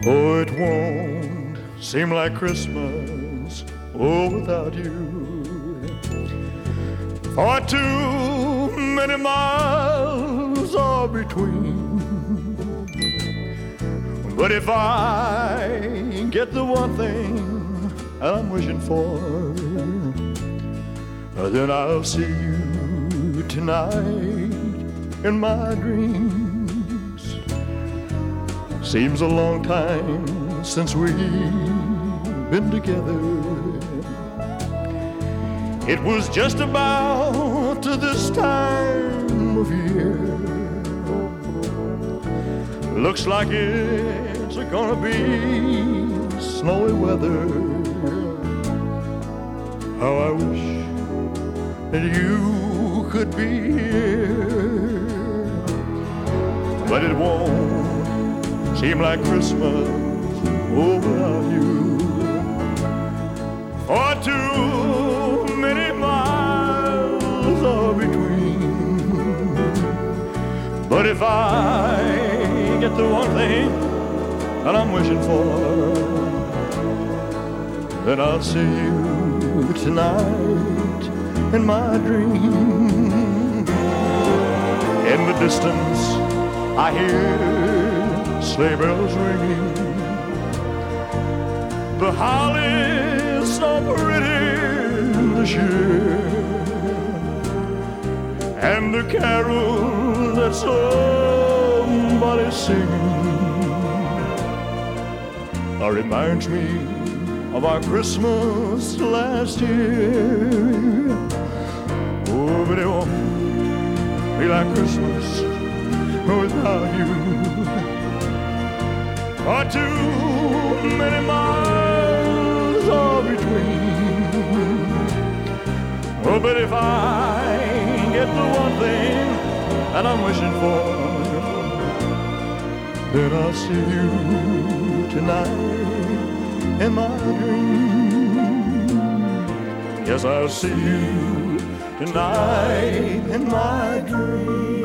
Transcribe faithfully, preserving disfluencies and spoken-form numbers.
Oh, it won't seem like Christmas, oh, without you. For too many miles are between. But if I get the one thing I'm wishing for, then I'll see you tonight in my dreams. Seems a long time since we've been together. It was just about to this time of year. Looks like it's gonna be snowy weather. How I wish that you could be here. But it won't seem like Christmas, oh, without you. For too many miles are between. But if I get the one thing that I'm wishing for, then I'll see you tonight in my dream. In the distance I hear sleigh bells ringing. The holly's so pretty this year, and the carol that somebody's singing uh, reminds me of our Christmas last year. Oh, but it won't be like Christmas without you. For too many miles are between. Oh, but if I get the one thing that I'm wishing for, then I'll see you tonight in my dream. Yes, I'll see you tonight in my dream.